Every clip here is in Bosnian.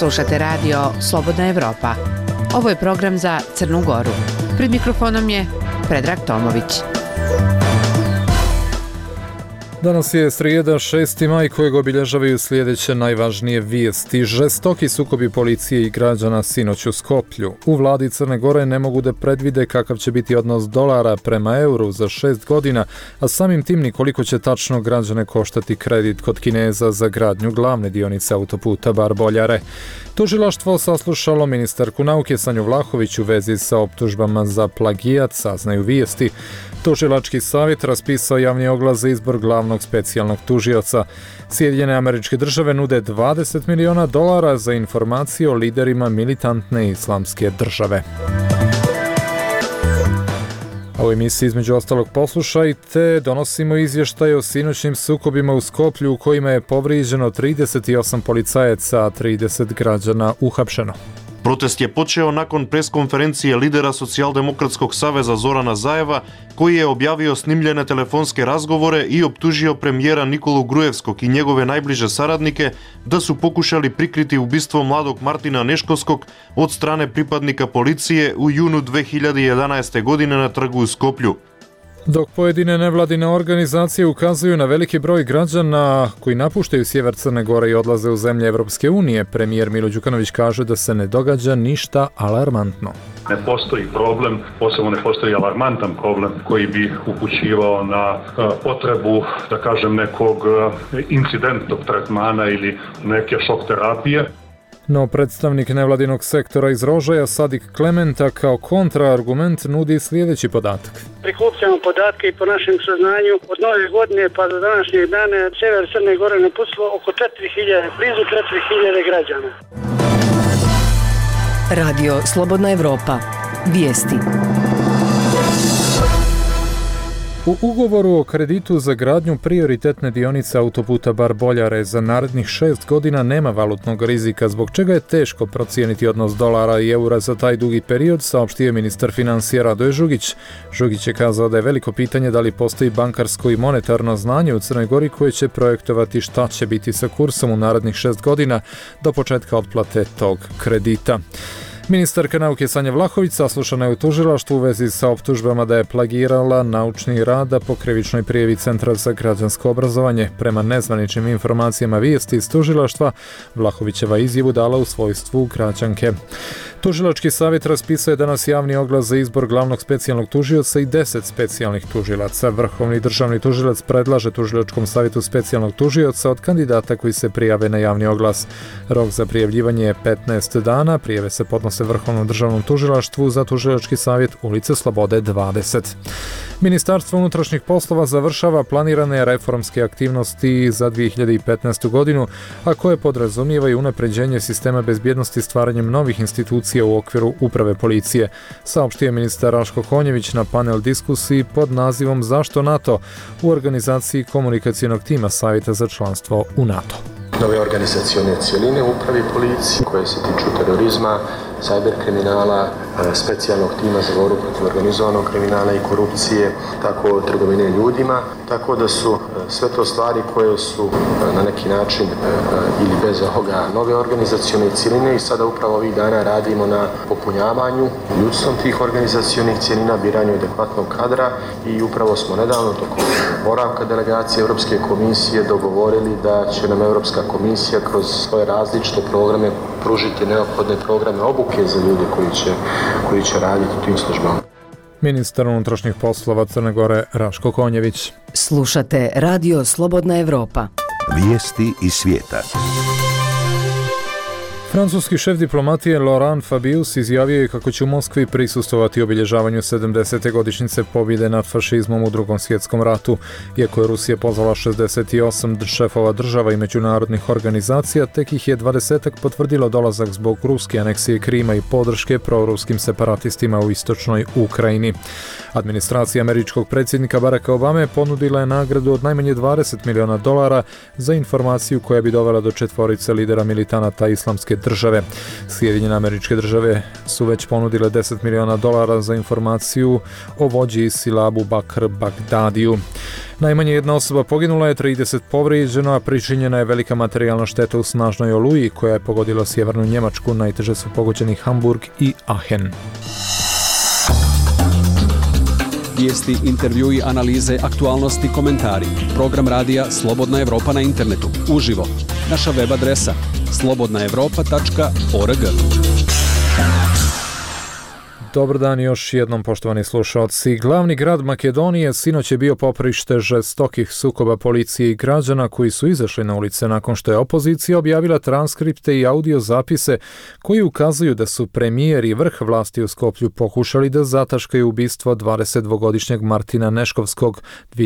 Slušate radio Slobodna Evropa. Ovo je program za Crnu Goru. Pred mikrofonom je Predrag Tomović. Danas je srijeda 6. maj kojeg obilježavaju sljedeće najvažnije vijesti. Žestoki sukobi policije i građana sinoć u Skoplju. U vladi Crne Gore ne mogu da predvide kakav će biti odnos dolara prema euru za 6 godina, a samim tim ni koliko će tačno građane koštati kredit kod Kineza za gradnju glavne dionice autoputa Bar-Boljare. Tužilaštvo saslušalo ministarku nauke Sanju Vlahović u vezi sa optužbama za plagijat, saznaju vijesti. Tužilački savjet raspisao javni oglas za izbor glavnog specijalnog tužioca. Sjedinjene Američke Države nude $20 miliona za informacije o liderima militantne islamske države. A u emisiji između ostalog poslušajte, donosimo izvještaje o sinoćnim sukobima u Skoplju u kojima je povrijeđeno 38 policajaca, a 30 građana uhapšeno. Protest je počeo nakon preskonferencije lidera Socijaldemokratskog saveza Zorana Zajeva, koji je objavio snimljene telefonske razgovore i optužio premijera Nikolu Grujevskog i njegove najbliže saradnike da su pokušali prikriti ubistvo mladog Martina Neškovskog od strane pripadnika policije u junu 2011. godine na trgu u Skoplju. Dok pojedine nevladine organizacije ukazuju na veliki broj građana koji napuštaju sjever Crne Gore i odlaze u zemlje Evropske unije, premijer Milo Đukanović kaže da se ne događa ništa alarmantno. Ne postoji problem, posebno ne postoji alarmantan problem koji bi upućivao na potrebu, da kažem, nekog incidentnog tretmana ili neke šok terapije. No predstavnik nevladinog sektora iz Rožaja Sadik Klementa kao kontraargument nudi sljedeći podatak. Prikupljamo podatke i po našem saznanju od nove godine pa do današnjeg dana sever Crne Gore napustilo oko 4000, blizu 4000 građana. Radio Slobodna Evropa. Vijesti. U ugovoru o kreditu za gradnju prioritetne dionice autoputa Bar-Boljare za narednih 6 godina nema valutnog rizika, zbog čega je teško procijeniti odnos dolara i eura za taj dugi period, saopštio ministar financija Radoje Žugić. Žugić je kazao da je veliko pitanje da li postoji bankarsko i monetarno znanje u Crnoj Gori koje će projektovati šta će biti sa kursom u narednih 6 godina do početka otplate tog kredita. Ministarka nauke Sanja Vlahović saslušana je u tužilaštvu u vezi sa optužbama da je plagirala naučni rad po krivičnoj prijavi Centra za građansko obrazovanje. Prema nezvaničnim informacijama vijesti iz tužilaštva, Vlahovićeva izjavu dala u svojstvu građanke. Tužilački savjet raspisao je danas javni oglas za izbor glavnog specijalnog tužioca i 10 specijalnih tužilaca. Vrhovni državni tužilac predlaže tužilačkom savjetu specijalnog tužioca od kandidata koji se prijave na javni oglas. Rok za prijavljivanje je 15 dana, prijave se podnose Vrhovnom državnom tužilaštvu za tužilački savjet ulice Slobode 20. Ministarstvo unutrašnjih poslova završava planirane reformske aktivnosti za 2015. godinu, a koje podrazumijevaju unapređenje sistema bezbjednosti stvaranjem novih institucija u okviru uprave policije, saopštio je ministar Raško Konjević na panel diskusiji pod nazivom Zašto NATO u organizaciji komunikacionog tima Savjeta za članstvo u NATO. Nove organizacione cijeline u upravi policije koje se tiču terorizma, cyber kriminala, specijalnog tima za borbu protiv organizovanog kriminala i korupcije, tako trgovine ljudima, tako da su sve to stvari koje su na neki način ili bez ovoga nove organizacione cijeline i sada upravo ovih dana radimo na popunjavanju ljudstvom tih organizacionih cijelina, biranju adekvatnog kadra i upravo smo nedavno tokom boravka delegacije Europske komisije dogovorili da će nam Europska komisija kroz svoje različite programe pružiti neophodne programe obuke za ljude koji će raditi u tim službama. Ministar unutrašnjih poslova Crne Gore Raško Konjević. Slušate Radio Slobodna Evropa. Vijesti iz svijeta. Francuski šef diplomatije Laurent Fabius izjavio je kako će u Moskvi prisustvovati obilježavanju 70. godišnjice pobjede nad fašizmom u Drugom svjetskom ratu. Iako je Rusija pozvala 68 šefova država i međunarodnih organizacija, tek ih je 20 potvrdilo dolazak zbog ruske aneksije Krima i podrške proruskim separatistima u istočnoj Ukrajini. Administracija američkog predsjednika Baracka Obame ponudila je nagradu od najmanje $20 miliona za informaciju koja bi dovela do 4 lidera militanata islamske Islamske države. Sjedinjene Američke Države su već ponudile $10 miliona za informaciju o vođi ISIL-a Abu Bakr Bagdadiju. Najmanje jedna osoba poginula je, 30 povrijeđeno, a pričinjena je velika materijalna šteta u snažnoj oluji koja je pogodila sjevernu Njemačku. Najteže su pogođeni Hamburg i Aachen. Vijesti, intervjui, analize, aktualnosti, komentari. Program radija Slobodna Evropa na internetu. Uživo. Naša web adresa slobodnaevropa.org. Dobar dan još jednom, poštovani slušalci. Glavni grad Makedonije sinoć je bio poprište žestokih sukoba policije i građana koji su izašli na ulice nakon što je opozicija objavila transkripte i audio zapise koji ukazuju da su premijer i vrh vlasti u Skoplju pokušali da zataškaju ubistvo 22-godišnjeg Martina Neškovskog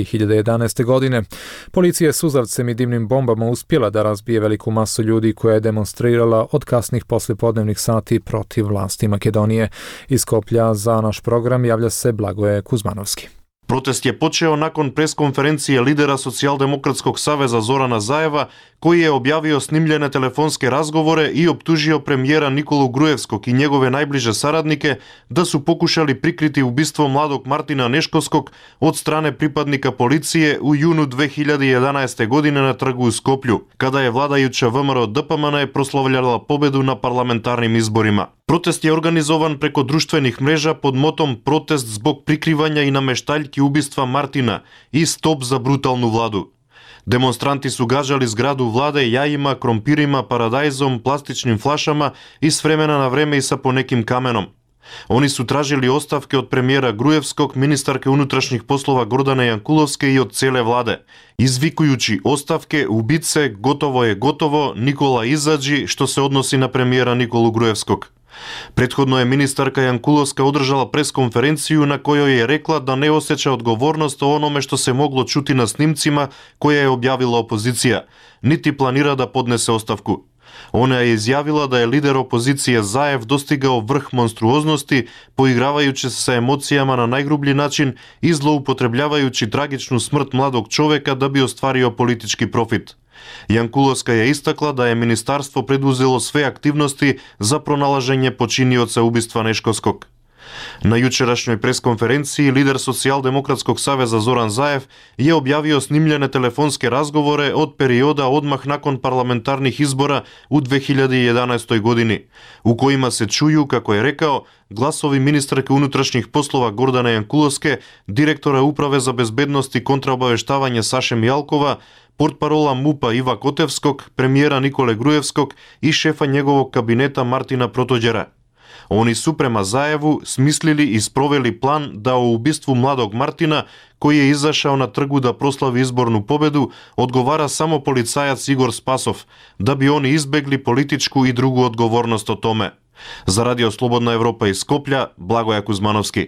2011. godine. Policija je suzavcem i dimnim bombama uspjela da razbije veliku masu ljudi koja je demonstrirala od kasnih poslijepodnevnih sati protiv vlasti Makedonije. Iz Skoplja za naš program javlja se Blagoje Kuzmanovski. Protest je počeo nakon preskonferencije lidera Socijaldemokratskog saveza Zorana Zaeva, koji je objavio snimljene telefonske razgovore i optužio premijera Nikolu Grujevskog i njegove najbliže saradnike da su pokušali prikriti ubistvo mladog Martina Neškovskog od strane pripadnika policije u junu 2011. godine na trgu u Skoplju, kada je vladajuća VMRO DPMN je proslavljala pobedu na parlamentarnim izborima. Protest je organizovan preko društvenih mreža pod motom "Protest zbog prikrivanja i nameštaljki ubistva Martina" i "Stop za brutalnu vladu". Demonstranti su gađali zgradu vlade jajima, krompirima, paradajzom, plastičnim flašama i s vremena na vreme i sa ponekim kamenom. Oni su tražili ostavke od premijera Grujevskog, ministarke unutrašnjih poslova Gordane Jankulovske i od cijele vlade, izvikujući ostavke, ubice, gotovo je gotovo, Nikola izađi, što se odnosi na premijera Nikolu Grujevskog. Prethodno je ministarka Jankulovska održala preskonferenciju na kojoj je rekla da ne osjeća odgovornost o onome što se moglo čuti na snimcima koje je objavila opozicija, niti planira da podnese ostavku. Ona je izjavila da je lider opozicije Zaev dostigao vrh monstruoznosti, poigravajući se sa emocijama na najgrublji način i zloupotrebljavajući tragičnu smrt mladog čoveka da bi ostvario politički profit. Jankulovska je istakla da je ministarstvo preduzelo sve aktivnosti za pronalaženje počinioca ubistva Neškovskog. Na jučerašnjoj preskonferenciji lider Socijaldemokratskog saveza Zoran Zaev je objavio snimljene telefonske razgovore od perioda odmah nakon parlamentarnih izbora u 2011. godini, u kojima se čuju, kako je rekao, glasovi ministarke unutrašnjih poslova Gordane Jankulovske, direktora Uprave za bezbednost i kontraobaveštavanje Saše Mijalkova, portparola MUP-a Iva Kotevskog, premijera Nikole Grujevskog i šefa njegovog kabineta Martina Protođera. Oni su prema Zaevu smislili i sproveli plan da o ubistvu mladog Martina, koji je izašao na trgu da proslavi izbornu pobedu, odgovara samo policajac Igor Spasov, da bi oni izbegli političku i drugu odgovornost o tome. Za Radio Slobodna Evropa iz Skoplja, Blagoje Kuzmanovski.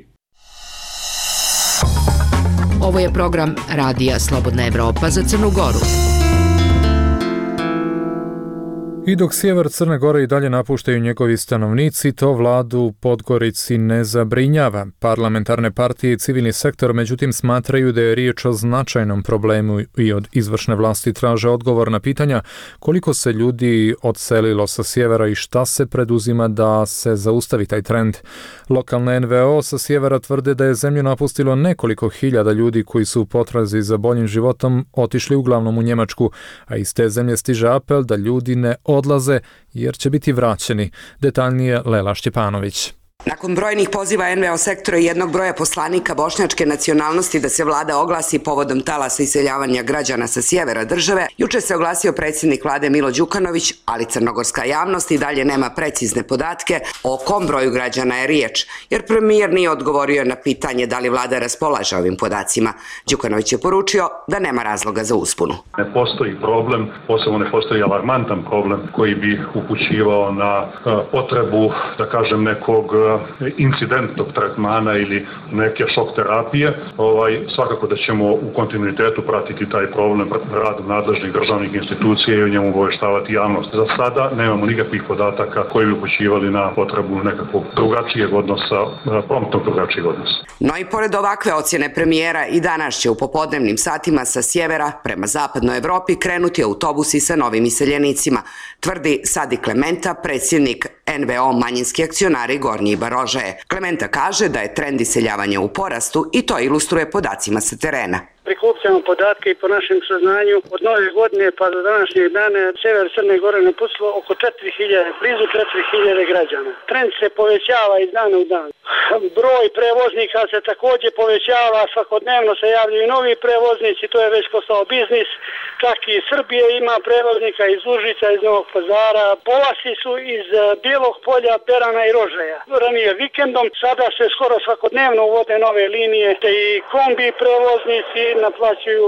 Ovo je program Radija Slobodna Evropa za Crnu Goru. I dok sjever Crne Gore i dalje napuštaju njegovi stanovnici, to vladu u Podgorici ne zabrinjava. Parlamentarne partije i civilni sektor međutim smatraju da je riječ o značajnom problemu i od izvršne vlasti traže odgovor na pitanja koliko se ljudi odselilo sa sjevera i šta se preduzima da se zaustavi taj trend. Lokalne NVO sa sjevera tvrde da je zemlju napustilo nekoliko hiljada ljudi koji su u potrazi za boljim životom otišli uglavnom u Njemačku, a iz te zemlje stiže apel da ljudi ne odlaze jer će biti vraćeni. Detaljnije Lela Šćepanović. Nakon brojnih poziva NVO sektora i jednog broja poslanika bošnjačke nacionalnosti da se vlada oglasi povodom talasa iseljavanja građana sa sjevera države, juče se oglasio predsjednik vlade Milo Đukanović, ali crnogorska javnost i dalje nema precizne podatke o kom broju građana je riječ, jer premijer nije odgovorio na pitanje da li vlada raspolaže ovim podacima. Đukanović je poručio da nema razloga za uspunu. Ne postoji problem, posebno ne postoji alarmantan problem koji bi upućivao na potrebu, da kažem, nekog incidentnog tretmana ili neke šok terapije. Svakako da ćemo u kontinuitetu pratiti taj problem radu nadležnih državnih institucija i o njemu obaveštavati javnost. Za sada nemamo nikakvih podataka koji bi upućivali na potrebu nekakvog drugačijeg odnosa, promptnog drugačijeg odnosa. No i pored ovakve ocjene premijera i danas će u popodnevnim satima sa sjevera prema zapadnoj Evropi krenuti autobusi sa novim iseljenicima, tvrdi Sadi Klementa, predsjednik NVO Manjinski akcionari Gornji Barožaje. Klementa kaže da je trend iseljavanja u porastu i to ilustruje podacima sa terena. Prikupljamo podatke i po našem saznanju od nove godine pa do današnjeg dana sjever Crne Gore napustilo oko 4.000, blizu 4.000 građana. Trend se povećava iz dana u dan. Broj prevoznika se također povećava, svakodnevno se javljaju novi prevoznici, to je već postao biznis. Čak i Srbije ima prevoznika iz Užica, iz Novog Pazara. Polasi su iz Bijelog Polja, Berana i Rožaja. Ranije vikendom, sada se skoro svakodnevno uvode nove linije, te i kombi prevoznici naplaćuju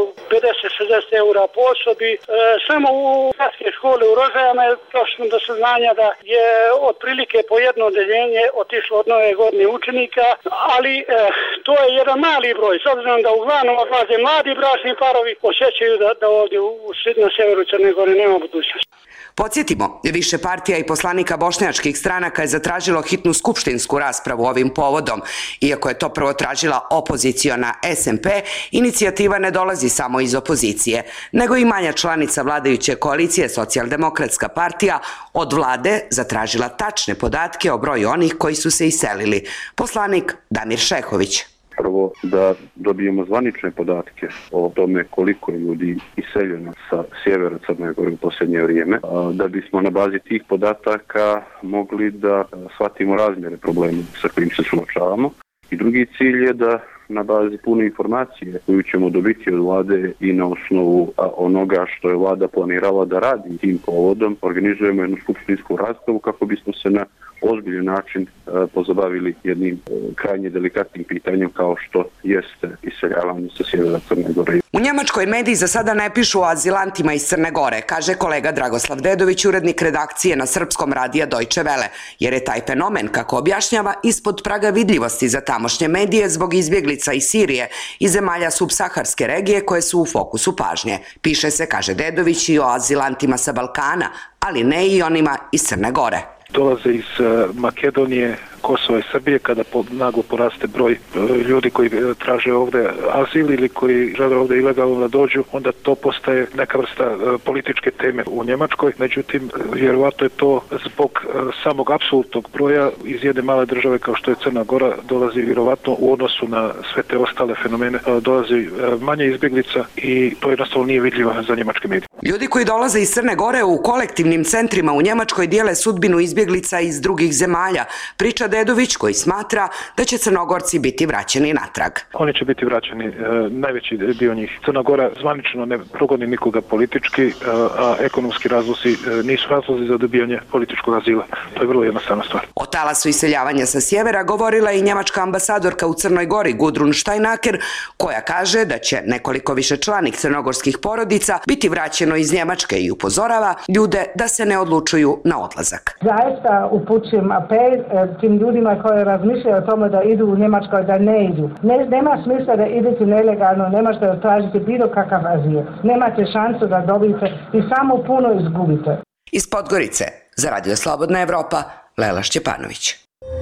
50-60 eura po osobi. Samo u gradske škole u Rožajama je došlo do saznanja da je otprilike po jedno odeljenje otišlo od nove godine učenika, ali to je jedan mali broj. S obzirom da uglavnom odlaze mladi bračni parovi, osjećaju da ovdje na severu Crne Gore nema budućnosti. Podsjetimo, više partija i poslanika bošnjačkih stranaka je zatražilo hitnu skupštinsku raspravu ovim povodom. Iako je to prvo tražila opoziciona SMP, inicijativa ne dolazi samo iz opozicije, nego i manja članica vladajuće koalicije Socijaldemokratska partija od vlade zatražila tačne podatke o broju onih koji su se iselili. Poslanik Damir Šehović. Prvo da dobijemo zvanične podatke o tome koliko je ljudi iseljeno sa sjevera Crne Gore u posljednje vrijeme, da bismo na bazi tih podataka mogli da shvatimo razmjere problema sa kojim se suočavamo. I drugi cilj je da na bazi pune informacije koju ćemo dobiti od vlade i na osnovu onoga što je vlada planirala da radi tim povodom, organizujemo jednu skupštinsku raspravu kako bismo se na ozbiljan način pozabavili jednim krajnje delikatnim pitanjem kao što jeste iseljavanje sa sjevera Crne Gore. U Njemačkoj mediji za sada ne pišu o azilantima iz Crne Gore, kaže kolega Dragoslav Dedović, urednik redakcije na srpskom radija Deutsche Welle, jer je taj fenomen, kako objašnjava, ispod praga vidljivosti za tamošnje medije zbog izbjeglica iz Sirije i zemalja subsaharske regije koje su u fokusu pažnje. Piše se, kaže Dedović, i o azilantima sa Balkana, ali ne i onima iz Crne Gore. Dolaze iz Makedonije, Kosova i Srbije, kada naglo poraste broj ljudi koji traže ovdje azil ili koji žele ovdje ilegalno da dođu, onda to postaje neka vrsta političke teme u Njemačkoj. Međutim, vjerovatno je to zbog samog apsolutnog broja iz jedne male države kao što je Crna Gora dolazi vjerovatno u odnosu na sve te ostale fenomene, dolazi manje izbjeglica i to jednostavno nije vidljivo za njemačke medije. Ljudi koji dolaze iz Crne Gore u kolektivnim centrima u Njemačkoj dijele sudbinu izbjeglica iz drugih zemalja, priča Dedović, koji smatra da će Crnogorci biti vraćeni natrag. Oni će biti vraćeni, najveći dio njih. Crna Gora zvanično ne progoni nikoga politički, a ekonomski razlozi nisu razlozi za dobijanje političkog azila. To je vrlo jednostavna stvar. O talasu iseljavanja sa sjevera govorila i njemačka ambasadorka u Crnoj Gori Gudrun Steinaker, koja kaže da će nekoliko višečlanih crnogorskih porodica biti vraćeno iz Njemačke i upozorava ljude da se ne odlučuju na odlazak. Zaista upućujem apel tim ljudima koji razmišljaju o tome da idu u Njemačkoj, da ne idu. Nema smisla da idete nelegalno, ne možete tražiti bilo kakav azil. Nemate šansu da dobijete i samo puno izgubite. Iz Podgorice, za Radio Slobodna Evropa, Lela Šćepanović.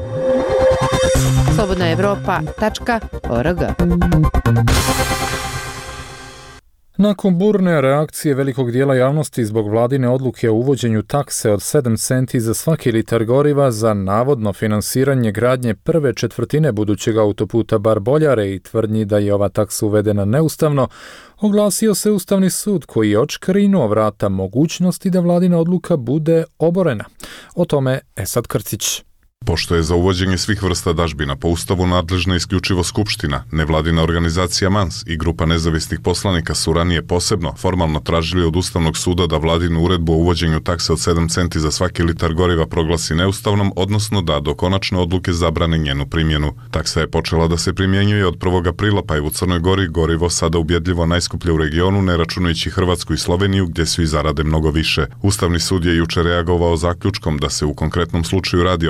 slobodnaevropa.org. Nakon burne reakcije velikog dijela javnosti zbog vladine odluke o uvođenju takse od 7 centi za svaki litar goriva za navodno finansiranje gradnje prve četvrtine budućeg autoputa Bar-Boljare i tvrdnji da je ova taksa uvedena neustavno, oglasio se Ustavni sud koji je odškrinuo vrata mogućnosti da vladina odluka bude oborena. O tome Esad Krcić. Pošto je za uvođenje svih vrsta dažbina po Ustavu nadležna isključivo Skupština, nevladina organizacija MANS i grupa nezavisnih poslanika su ranije posebno formalno tražili od Ustavnog suda da vladinu uredbu o uvođenju takse od 7 centi za svaki litar goriva proglasi neustavnom, odnosno da do konačne odluke zabrane njenu primjenu. Taksa je počela da se primjenjuje od 1. aprila, pa je u Crnoj Gori gorivo sada ubjedljivo najskuplje u regionu, ne računajući Hrvatsku i Sloveniju, gdje su i zarade mnogo više. Ustavni sud je juče reagovao zaključkom da se u konkretnom slučaju radi o predmetu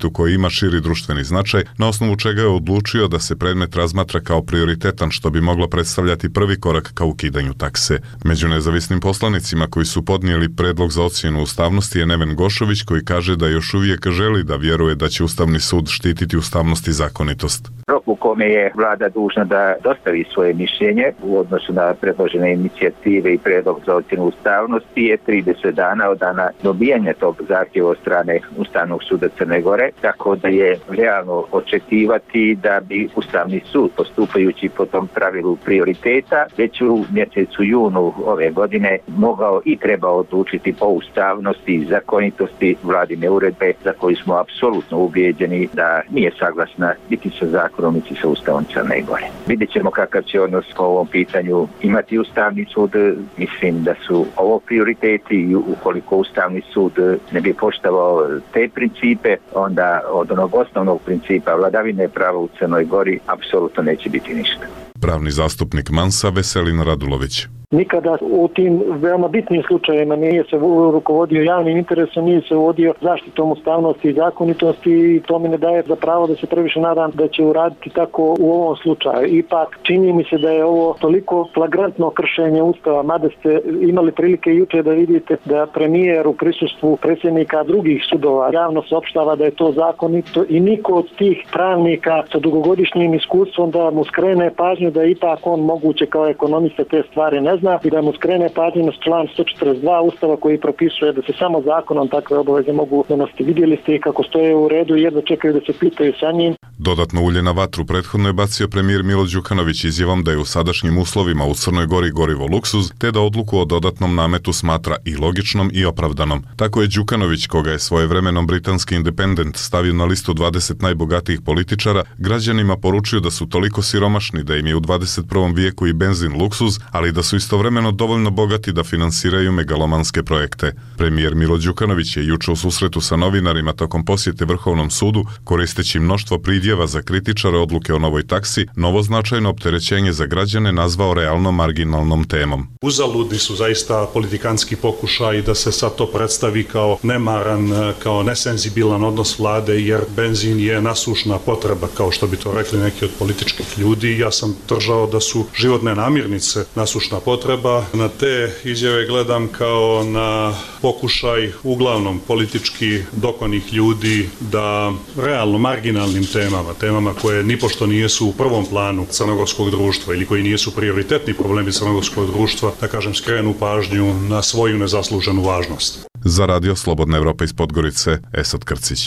predmetu koji ima širi društveni značaj, na osnovu čega je odlučio da se predmet razmatra kao prioritetan, što bi moglo predstavljati prvi korak ka ukidanju takse. Među nezavisnim poslanicima koji su podnijeli predlog za ocjenu ustavnosti je Neven Gošović, koji kaže da još uvijek želi da vjeruje da će Ustavni sud štititi ustavnost i zakonitost. Rok u kome je vlada dužna da dostavi svoje mišljenje u odnosu na predložene inicijative i predlog za ocjenu ustavnosti je 30 dana od dana dobijanja tog zahtjeva od strane Ustavnog suda Crne Gore, tako da je realno očekivati da bi Ustavni sud, postupajući po tom pravilu prioriteta, već u mjesecu junu ove godine mogao i trebao odlučiti po ustavnosti i zakonitosti vladine uredbe, za koju smo apsolutno ubijeđeni da nije saglasna niti sa zakonom niti sa Ustavom Crne Gore. Vidjet ćemo kakav će odnos po ovom pitanju imati Ustavni sud. Mislim da su ovo prioriteti i ukoliko Ustavni sud ne bi poštovao te principe, onda od onog osnovnog principa vladavine prava u Crnoj Gori apsolutno neće biti ništa. Pravni zastupnik Mansa Veselin Radulović. Nikada u tim veoma bitnim slučajevima nije se rukovodio javnim interesom, nije se vodio zaštitom ustavnosti i zakonitosti i to mi ne daje za pravo da se previše nadam da će uraditi tako u ovom slučaju. Ipak čini mi se da je ovo toliko flagrantno kršenje Ustava, mada ste imali prilike juče da vidite da premijer u prisustvu predsjednika drugih sudova javno saopštava da je to zakonito i niko od tih pravnika sa dugogodišnjim iskustvom da mu skrene pažnju da ipak on moguće kao ekonomista te stvari ne zna i da mu skrene pažnju na član 142 Ustava koji propisuje da se samo zakonom takve obaveze mogu donositi. Vidjeli ste i kako stoje u redu i jedva čekaju da se pitaju sa njim. Dodatno ulje na vatru prethodno je bacio premijer Milo Đukanović izjavom da je u sadašnjim uslovima u Crnoj Gori gorivo luksuz, te da odluku o dodatnom nametu smatra i logičnom i opravdanom. Tako je Đukanović, koga je svojevremenom britanski Independent stavio na listu 20 najbogatijih političara, građanima poručio da su toliko siromašni da im je u 21. vijeku i benzin luksuz, ali da su istovremeno dovoljno bogati da finansiraju megalomanske projekte. Premijer Milo Đukanović je juče u susretu sa novinarima tokom posjete Vrhovnom sudu, koristeći mnoštvo pridjeva za kritičare odluke o novoj taksi, novo značajno opterećenje za građane nazvao realno marginalnom temom. Uzaludni su zaista politikanski pokušaj da se sad to predstavi kao nemaran, kao nesenzibilan odnos vlade, jer benzin je nasušna potreba, kao što bi to rekli neki od političkih ljudi. Ja sam držao da su životne namirnice nasušna potreba. Na te izjave gledam kao na pokušaj uglavnom politički dokonih ljudi da realno marginalnim temama koje nipošto nijesu u prvom planu crnogorskog društva ili koji nijesu prioritetni problemi crnogorskog društva, da kažem, skrenu pažnju na svoju nezasluženu važnost. Za Radio Slobodna Evropa iz Podgorice, Esad Krcić.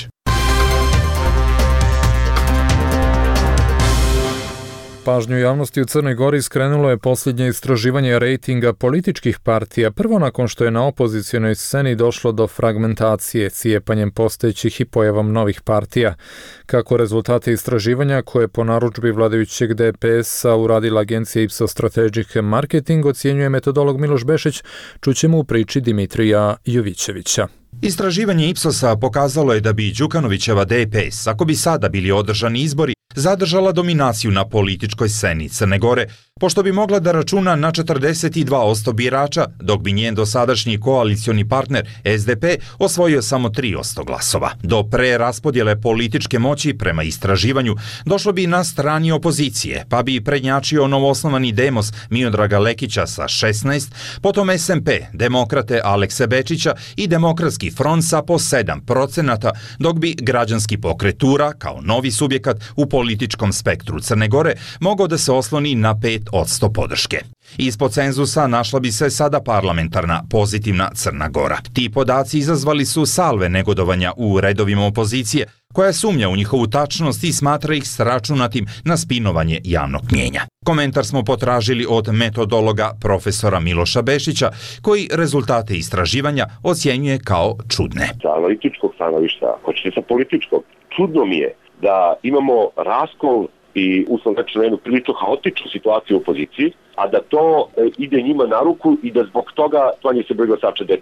Pažnju javnosti u Crnoj Gori skrenulo je posljednje istraživanje rejtinga političkih partija, prvo nakon što je na opozicionoj sceni došlo do fragmentacije cijepanjem postojećih i pojavom novih partija. Kako rezultate istraživanja koje po narudžbi vladajućeg DPS-a uradila agencija Ipsos Strategic Marketing ocjenjuje metodolog Miloš Bešić, čućemo u priči Dimitrija Jovićevića. Istraživanje Ipsosa pokazalo je da bi Đukanovićeva DPS, ako bi sada bili održani izbori, zadržala dominaciju na političkoj sceni Crne Gore, pošto bi mogla da računa na 42% birača, dok bi njen dosadašnji koalicioni partner SDP osvojio samo 3% glasova. Do preraspodjele političke moći prema istraživanju došlo bi na strani opozicije, pa bi prednjačio novoosnovani Demos Miodraga Lekića sa 16%, potom SMP, Demokrate Alekse Bečića i Demokratski front sa po 7%, dok bi Građanski pokret Tura, kao novi subjekat u političkom spektru Crne Gore, mogao da se osloni na 5% podrške. Ispod cenzusa našla bi se sada parlamentarna pozitivna Crna Gora. Ti podaci izazvali su salve negodovanja u redovima opozicije, koja sumnja u njihovu tačnost i smatra ih sračunatim na spinovanje javnog mnijenja. Komentar smo potražili od metodologa profesora Miloša Bešića, koji rezultate istraživanja ocjenjuje kao čudne. Sa analitičkog stanovišta, hoćete sa političkog, čudno mi je da imamo raskol i uslovno rečeno jednu prilično haotičnu situaciju u opoziciji, a da to ide njima na ruku i da zbog toga tvanje se broj glasača DPS.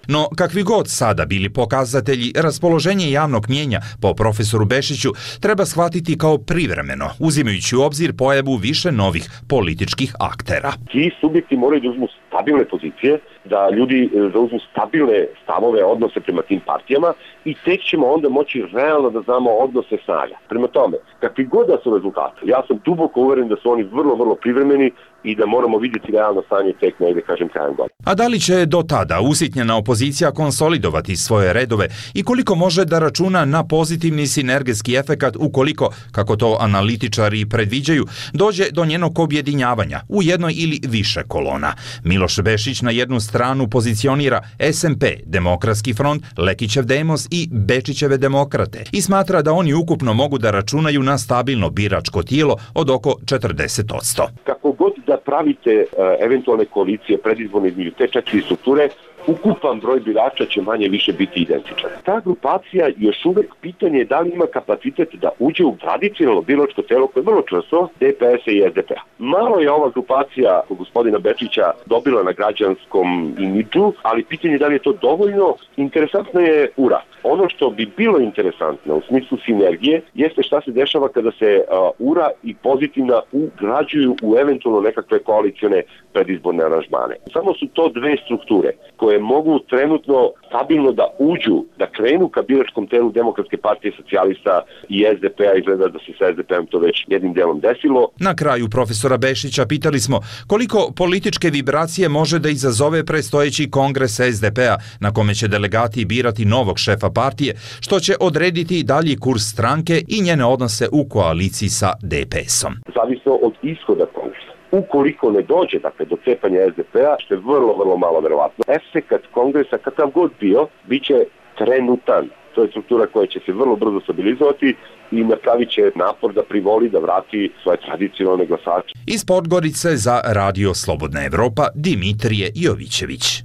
No, kakvi god sada bili pokazatelji, raspoloženje javnog mnjenja po profesoru Bešiću treba shvatiti kao privremeno, uzimajući u obzir pojavu više novih političkih aktera. Ti subjekti moraju da uzmu stabilne pozicije, da ljudi zauzmu stabilne stavove, odnose prema tim partijama i tek ćemo onda moći realno da znamo odnose snaga. Prema tome, kakvi god da su rezultati, ja sam duboko uveren da su oni vrlo, vrlo privremeni i da moramo vidjeti realno stanje tek negdje, kažem, krajem godine. A da li će do tada usitnjena opozicija konsolidovati svoje redove i koliko može da računa na pozitivni sinergetski efekat ukoliko, kako to analitičari predviđaju, dođe do njenog objedinjavanja u jednoj ili više kolona? Miloš Bešić na jednu stranu pozicionira SMP, Demokratski front, Lekićev Demos i Bečićeve Demokrate i smatra da oni ukupno mogu da računaju na stabilno biračko tijelo od oko 40%. Kako god da pravite eventualne koalicije predizborne između te četiri strukture, ukupan broj birača će manje više biti identičan. Ta grupacija još uvek pitanje je da li ima kapacitet da uđe u tradicionalno biračko telo koje je vrlo čvrsto, DPS-a i SDP-a. Malo je ova grupacija gospodina Bečića dobila na građanskom imidžu, ali pitanje je da li je to dovoljno. Interesantno je URA. Ono što bi bilo interesantno u smislu sinergije jeste šta se dešava kada se URA i pozitivna ugrađuju u eventualno nekakve koalicione predizborne aranžmane. Samo su to dve strukture koje mogu trenutno stabilno da uđu, da krenu ka biračkom telu Demokratske partije socijalista i SDP-a. Izgleda da se sa SDP-om to već jednim delom desilo. Na kraju profesora Bešića pitali smo koliko političke vibracije može da izazove predstojeći kongres SDP-a na kome će delegati birati novog šefa partije, što će odrediti dalji kurs stranke i njene odnose u koaliciji sa DPS-om. Zavisno od ishoda kongresa. Ukoliko ne dođe do cepanja SDP-a, što je vrlo, vrlo malo verovatno, efekat kongresa, kakav god bio, bit će trenutan. To je struktura koja će se vrlo brzo stabilizovati i napravit će napor da privoli, da vrati svoje tradicionalne glasače. Iz Podgorice za Radio Slobodna Evropa, Dimitrije Jovićević.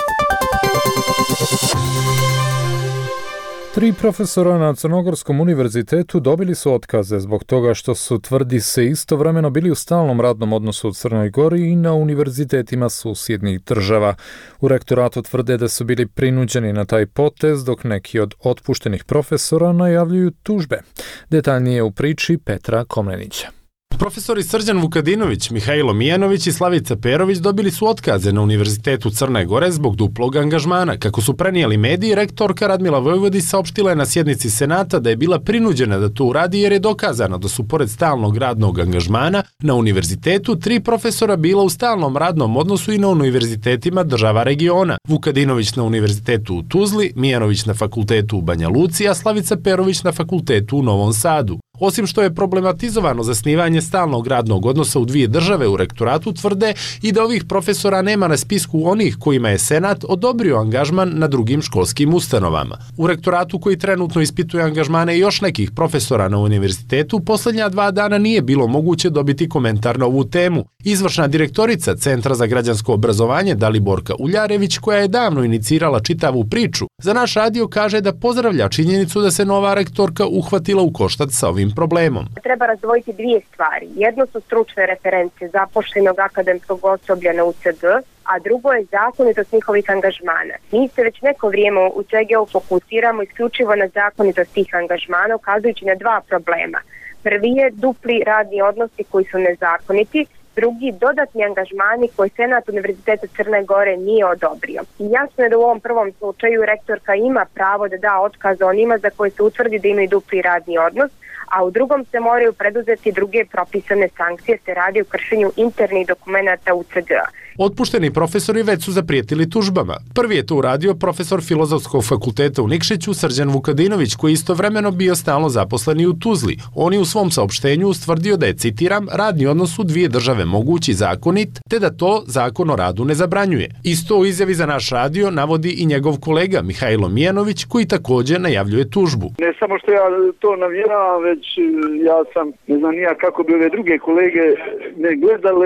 3 profesora na Crnogorskom univerzitetu dobili su otkaze zbog toga što su, tvrdi se, istovremeno bili u stalnom radnom odnosu u Crnoj Gori i na univerzitetima susjednih država. U rektoratu tvrde da su bili prinuđeni na taj potez, dok neki od otpuštenih profesora najavljuju tužbe. Detaljnije u priči Petra Komnenića. Profesori Srđan Vukadinović, Mihajlo Mijanović i Slavica Perović dobili su otkaze na Univerzitetu Crne Gore zbog duplog angažmana. Kako su prenijeli mediji, rektorka Radmila Vojvodić saopštila je na sjednici Senata da je bila prinuđena da to uradi jer je dokazano da su pored stalnog radnog angažmana na univerzitetu 3 profesora bila u stalnom radnom odnosu i na univerzitetima država regiona. Vukadinović na univerzitetu u Tuzli, Mijanović na fakultetu u Banja Luci, a Slavica Perović na fakultetu u Novom Sadu. Osim što je problematizovano zasnivanje stalnog radnog odnosa u dvije države, u rektoratu tvrde i da ovih profesora nema na spisku onih kojima je Senat odobrio angažman na drugim školskim ustanovama. U rektoratu, koji trenutno ispituje angažmane još nekih profesora na univerzitetu, posljednja 2 dana nije bilo moguće dobiti komentar na ovu temu. Izvršna direktorica Centra za građansko obrazovanje Daliborka Uljarević, koja je davno inicirala čitavu priču, za naš radio kaže da pozdravlja činjenicu da se nova rektorka uhvatila u koštac sa ovim problemom. Treba razdvojiti 2 stvari. Jedno su stručne reference zaposlenog akademskog osoblja na UCG, a drugo je zakonitost njihovih angažmana. Mi se već neko vrijeme u CGO fokusiramo isključivo na zakonitost tih angažmana, ukazujući na 2 problema. Prvi je dupli radni odnosi koji su nezakoniti, drugi dodatni angažmani koji Senat Univerziteta Crne Gore nije odobrio. I jasno je da u ovom prvom slučaju rektorka ima pravo da da otkaz onima za koje se utvrdi da imaju dupli radni odnos, a u drugom se moraju preduzeti druge propisane sankcije, se radi o kršenju internih dokumenata UCG-a. Otpušteni profesori već su zaprijetili tužbama. Prvi je to uradio profesor Filozofskog fakulteta u Nikšiću Srđan Vukadinović, koji istovremeno bio stalno zaposleni u Tuzli. On je u svom saopštenju ustvrdio da je, citiram, radni odnos u 2 države mogući zakonit, te da to zakon o radu ne zabranjuje. Isto u izjavi za naš radio navodi i njegov kolega Mihajlo Mijanović, koji također najavljuje tužbu. Ne samo što ja to navjeravam, već ja sam, ne znam nija kako bi ove druge kolege ne gledale,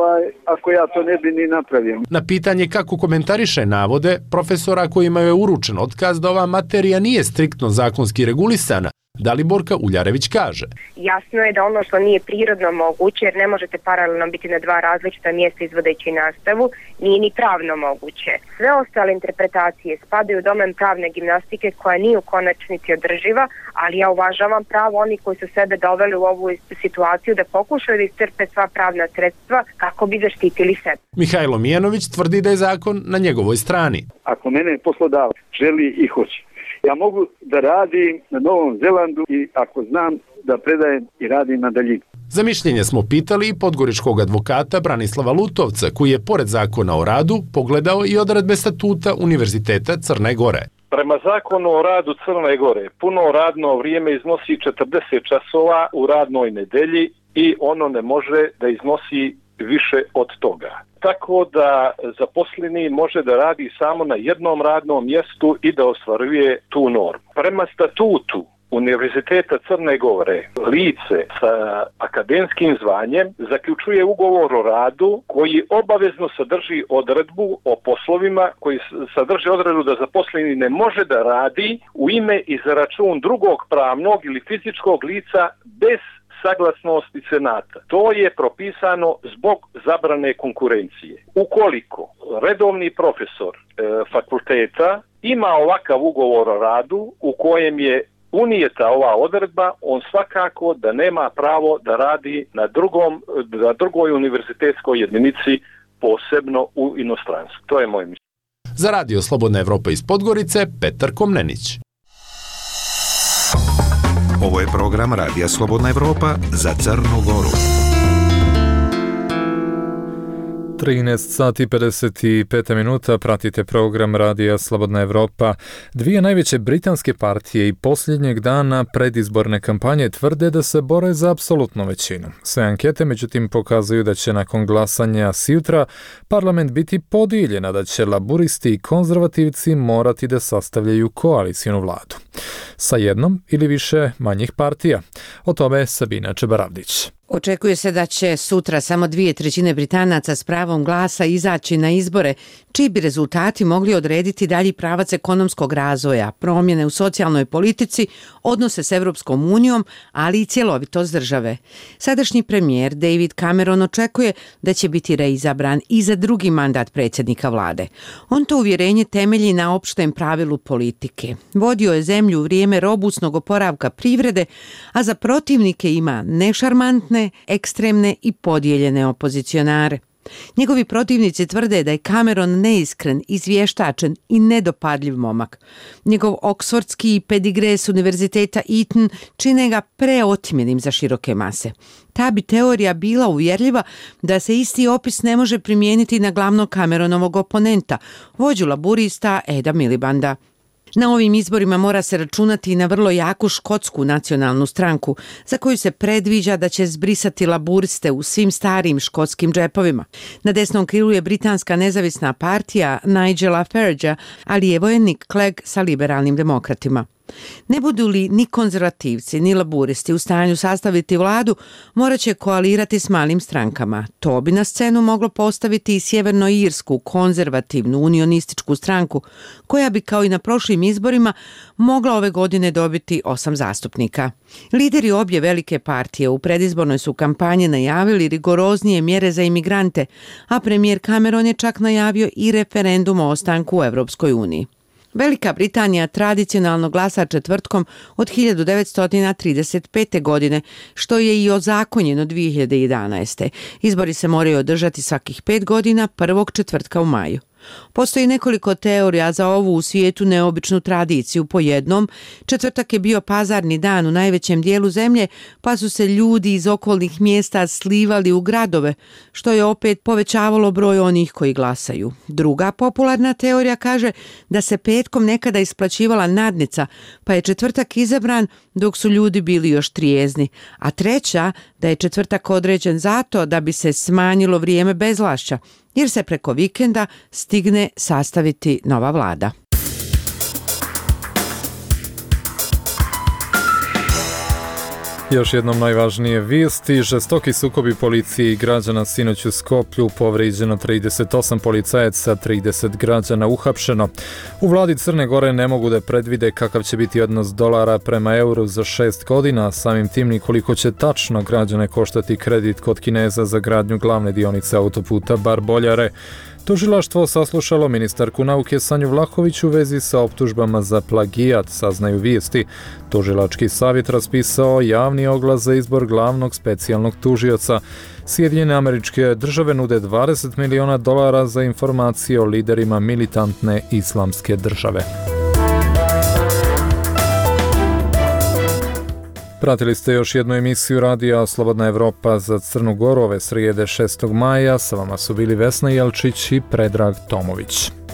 ako ja to ne bi ni napravio. Na pitanje kako komentariše navode profesora kojima je uručen otkaz da ova materija nije striktno zakonski regulisana, Daliborka Uljarević kaže. Jasno je da ono što nije prirodno moguće, jer ne možete paralelno biti na dva različita mjesta izvodeći nastavu, nije ni pravno moguće. Sve ostale interpretacije spadaju u domen pravne gimnastike koja nije u konačnici održiva, ali ja uvažavam pravo onih koji su sebe doveli u ovu situaciju da pokušaju da iscrpe sva pravna sredstva kako bi zaštitili sebe. Mihajlo Mijanović tvrdi da je zakon na njegovoj strani. Ako mene poslodavac želi i hoće, ja mogu da radim na Novom Zelandu i ako znam da predajem i radim na daljinu. Za mišljenje smo pitali i podgoričkog advokata Branislava Lutovca, koji je pored zakona o radu pogledao i odredbe statuta Univerziteta Crne Gore. Prema zakonu o radu Crne Gore, puno radno vrijeme iznosi 40 časova u radnoj nedelji i ono ne može da iznosi više od toga. Tako da zaposleni može da radi samo na jednom radnom mjestu i da ostvaruje tu normu. Prema statutu Univerziteta Crne Gore, lice sa akademskim zvanjem zaključuje ugovor o radu koji obavezno sadrži odredbu o poslovima, koji sadrži odredbu da zaposleni ne može da radi u ime i za račun drugog pravnog ili fizičkog lica bez saglasnosti senata. To je propisano zbog zabrane konkurencije. Ukoliko redovni profesor fakulteta ima ovakav ugovor o radu u kojem je unijeta ova odredba, on svakako da nema pravo da radi na drugoj univerzitetskoj jedinici, posebno u inostranstvu. To je moje mišljenje. Za Radio Slobodna Evropa iz Podgorice, Petar Komnenić. Ovo je program Radija Slobodna Evropa za Crnu Goru. 13 sati 55 minuta, pratite program Radija Slobodna Evropa. Dvije najveće britanske partije i posljednjeg dana predizborne kampanje tvrde da se bore za apsolutnu većinu. Sve ankete međutim pokazuju da će nakon glasanja sjutra parlament biti podijeljen, a da će laburisti i konzervativci morati da sastavljaju koalicijnu vladu sa jednom ili više manjih partija. O tome Sabina Čebaravdić. Očekuje se da će sutra samo 2/3 Britanaca s pravom glasa izaći na izbore, čiji bi rezultati mogli odrediti dalji pravac ekonomskog razvoja, promjene u socijalnoj politici, odnose s Europskom unijom, ali i cjelovitost države. Sadašnji premijer David Cameron očekuje da će biti reizabran i za drugi mandat predsjednika vlade. On to uvjerenje temelji na opštem pravilu politike. Vodio je zemlju u vrijeme robusnog oporavka privrede, a za protivnike ima nešarmantne, ekstremne i podijeljene opozicionare. Njegovi protivnici tvrde da je Cameron neiskren, izvještačen i nedopadljiv momak. Njegov oksfordski pedigre s univerziteta Eton čine ga preotimjenim za široke mase. Ta bi teorija bila uvjerljiva da se isti opis ne može primijeniti na glavnog Cameronovog oponenta, vođu laburista Eda Milibanda. Na ovim izborima mora se računati i na vrlo jaku škotsku nacionalnu stranku, za koju se predviđa da će zbrisati laburiste u svim starim škotskim džepovima. Na desnom krilu je britanska nezavisna partija Nigela Faragea, a lijevo je Nick Clegg sa liberalnim demokratima. Ne budu li ni konzervativci ni laburisti u stanju sastaviti vladu, morat će koalirati s malim strankama. To bi na scenu moglo postaviti i sjevernoirsku konzervativnu unionističku stranku, koja bi kao i na prošlim izborima mogla ove godine dobiti 8 zastupnika. Lideri obje velike partije u predizbornoj su kampanji najavili rigoroznije mjere za imigrante, a premijer Cameron je čak najavio i referendum o ostanku u Europskoj uniji. Velika Britanija tradicionalno glasa četvrtkom od 1935. godine, što je i ozakonjeno 2011. Izbori se moraju održati svakih 5 godina, prvog četvrtka u maju. Postoji nekoliko teorija za ovu u svijetu neobičnu tradiciju. Po jednom, četvrtak je bio pazarni dan u najvećem dijelu zemlje, pa su se ljudi iz okolnih mjesta slivali u gradove, što je opet povećavalo broj onih koji glasaju. Druga popularna teorija kaže da se petkom nekada isplaćivala nadnica, pa je četvrtak izabran dok su ljudi bili još trijezni. A treća, da je četvrtak određen zato da bi se smanjilo vrijeme bezvlašća, jer se preko vikenda stigne sastaviti nova vlada. Još jednom najvažnije vijesti, žestoki sukobi policije i građana sinoć u Skoplju, povrijeđeno 38 policajaca, 30 građana uhapšeno. U vladi Crne Gore ne mogu da predvide kakav će biti odnos dolara prema euru za 6 godina, samim tim ni koliko će tačno građane koštati kredit kod Kineza za gradnju glavne dionice autoputa Bar-Boljare. Tužilaštvo saslušalo ministarku nauke Sanju Vlahović u vezi sa optužbama za plagijat, saznaju vijesti. Tužilački savjet raspisao javni oglas za izbor glavnog specijalnog tužioca. Sjedinjene Američke Države nude $20 miliona za informacije o liderima militantne islamske države. Pratili ste još jednu emisiju radija Slobodna Evropa za Crnu Goru ove srijede 6. maja. Sa vama su bili Vesna Jelčić i Predrag Tomović.